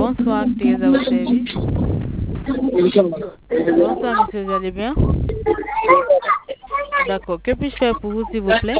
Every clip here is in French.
Bonsoir, Thérèse à votre service. Bonsoir, monsieur, vous allez bien? D'accord. Que puis-je faire pour vous, s'il vous plaît?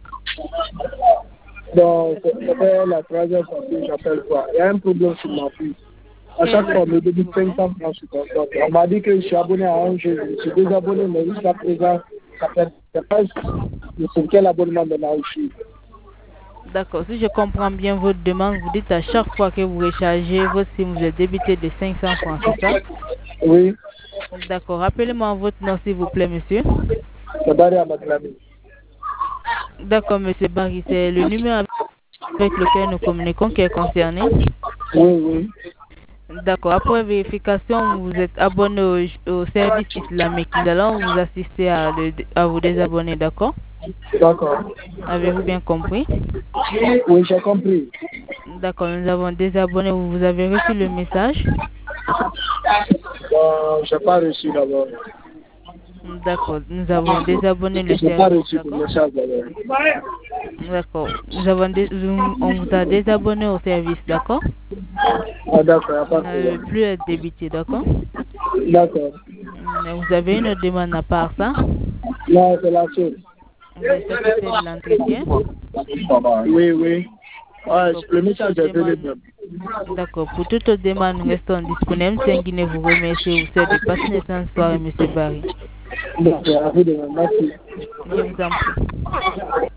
Bon, c'est la troisième fois que j'appelle quoi. Il y a un problème sur ma fille. À chaque fois, on me débute 500 francs sur ton compte. On m'a dit que je suis abonné à un jeu. Je suis désabonné, mais jusqu'à présent, ça fait pas sur quel abonnement de la réussi. D'accord. Si je comprends bien votre demande, vous dites à chaque fois que vous rechargez votre SIM, vous êtes débité de 500 francs, c'est ça? Oui. D'accord. Rappelez-moi votre nom, s'il vous plaît, monsieur. C'est Barry Amaglami. D'accord, monsieur Barry. C'est le numéro avec lequel nous communiquons qui est concerné. Oui, oui. D'accord. Après vérification, vous êtes abonné au service islamique. Nous allons vous assister à vous désabonner, d'accord? D'accord. Avez-vous bien compris? Oui, j'ai compris. D'accord, nous avons désabonné. Vous avez reçu le message? Je n'ai pas reçu d'abord. D'accord, nous avons désabonné le Je n'ai pas service, reçu le message d'abord. d'accord. On vous a désabonné au service, d'accord? Ah, d'accord, pas Vous de n'allez problème. plus être débité, d'accord? D'accord. Vous avez une autre demande à part ça? Non, c'est la seule. Vous êtes satisfait de l'entretien? Oui, oui. Ouais, D'accord, le pour toute message autre est venu demande, même. d'accord. Pour toute autre demande, nous restons disponibles. Saint-Guinée vous remercie et vous souhaite de passer une excellente soirée, monsieur Barry. D'accord, à vous de même. Merci. Je vous en prie.